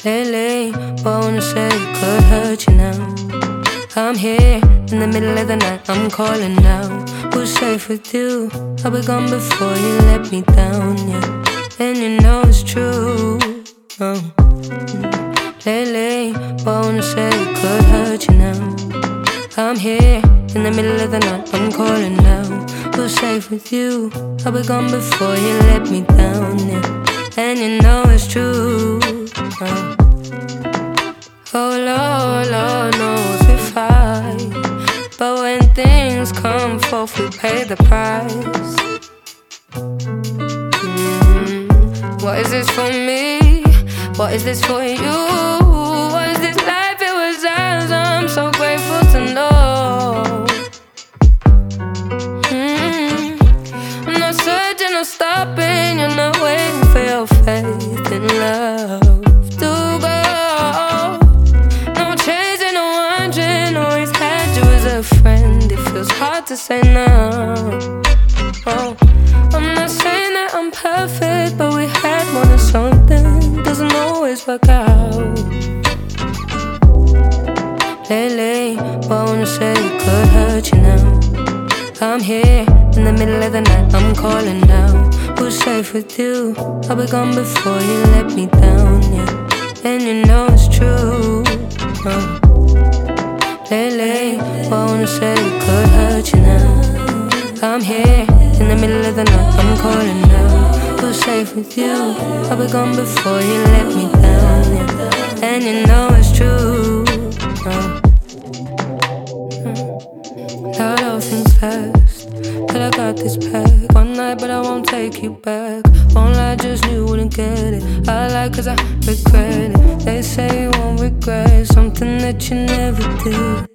Lately, what I wanna say could hurt you now. I'm here in the middle of the night, I'm calling now. Who's safe with you? I'll be gone before you let me down, yeah. And you know it's true. Lately, what I wanna say could hurt you now. I'm here in the middle of the night, I'm calling now. Who's safe with you? I'll be gone before you let me down, yeah. And you know it's true. Oh Lord knows we fight, but when things come forth, we pay the price. What is this for me? What is this for you? What is this life? It was ours. I'm so grateful to know. I'm not searching or stopping. You're not waiting for your faith in love to go. No chasing, no wondering. Always had you as a friend. It feels hard to say no. Oh, I'm not saying that I'm perfect, but we had more than something. Doesn't always work out. Lately, what I wanna say could hurt you now. I'm here in the middle of the night, I'm calling now. Who's safe with you? I'll be gone before you let me down, yeah. And you know it's true. Lately, what I wanna say could hurt you now. I'm here in the middle of the night, I'm calling now. Who's safe with you? I'll be gone before you let me down, yeah. And you know it's true. Thought all things fast, but I got this back. One night, but I won't take you back. Won't lie, just knew you wouldn't get it. I like cause I regret it. They say you won't regret something that you never did.